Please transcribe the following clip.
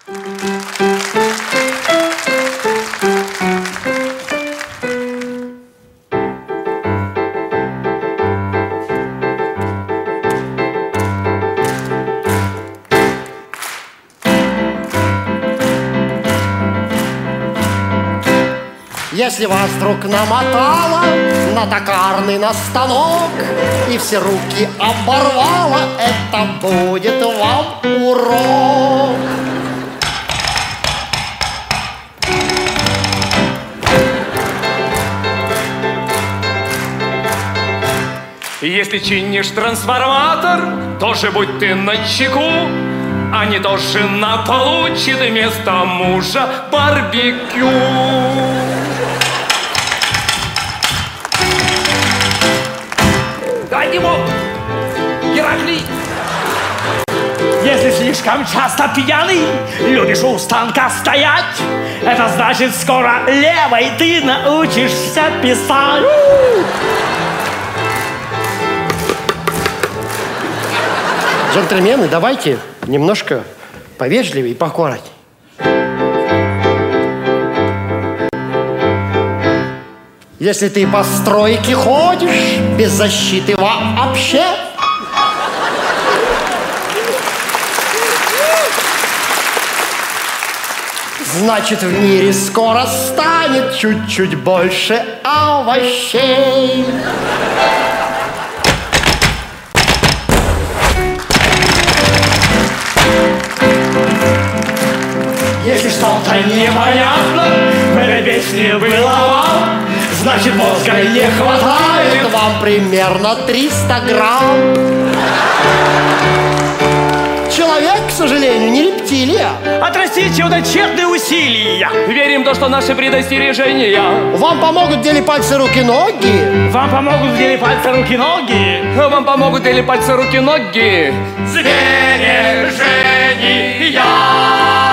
Если вас вдруг намотало на токарный на станок и все руки оборвало, это будет вам урок. Если чинишь трансформатор, тоже будь ты начеку, а не то жена получит вместо мужа барбекю. Дай ему, Геракли! Если слишком часто пьяный, любишь у станка стоять, это значит, скоро левой ты научишься писать. Джентльмены, давайте немножко повежливее и поаккуратнее. Если ты по стройке ходишь без защиты вообще, значит, в мире скоро станет чуть-чуть больше овощей. Если что-то непонятно в этой песне было вам, значит, мозга не хватает вам примерно 300 грамм. Человек, к сожалению, не рептилия. Отрастите его на тщетные усилия. Верим в то, что наши предостережения вам помогут в деле пальцы, руки, ноги. Вам помогут в деле пальцы, руки, ноги. Вам помогут в деле пальцы, руки, ноги. Сбережения.